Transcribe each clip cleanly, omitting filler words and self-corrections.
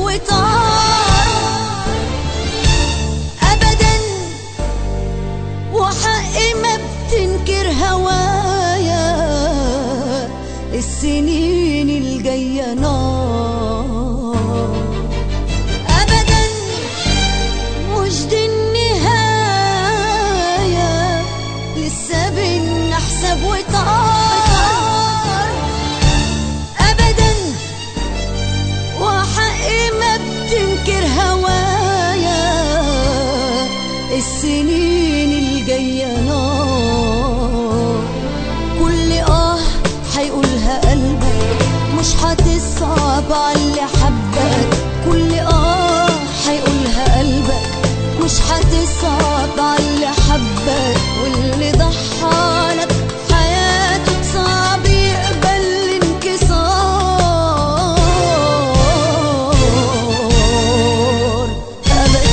وطار أبدا، وحقي ما بتنكر هوايا، السنين الجاية نار أبدا، مش دي النهاية، لسه بينا حساب وطار أبدا، وحقي ما بتنكر هوايا، السنين الجاية نار. كل هيقولها قلبك، مش هتصعب عاللي حبك. كل هيقولها قلبك، مش هتصعب عاللي حبك. واللي ضحالك حياته صعب يقبل الانكسار أبدا.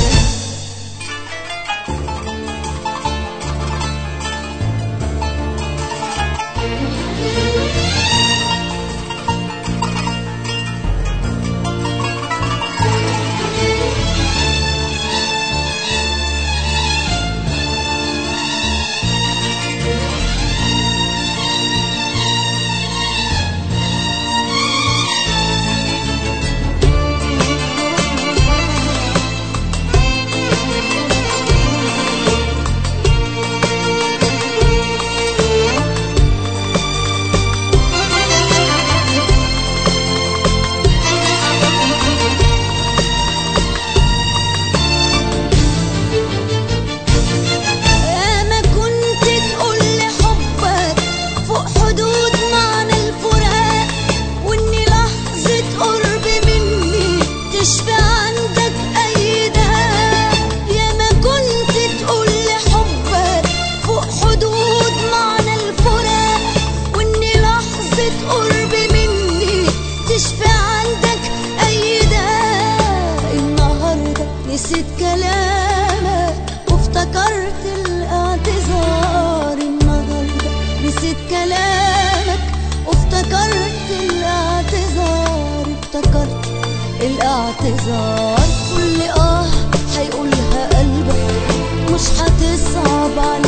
نسيت كلامك وافتكرت الاعتذار النهارده، نسيت كلامك وافتكرت الاعتذار، افتكرت الاعتذار. كل هيقولها قلبك، مش هتصعب عليك.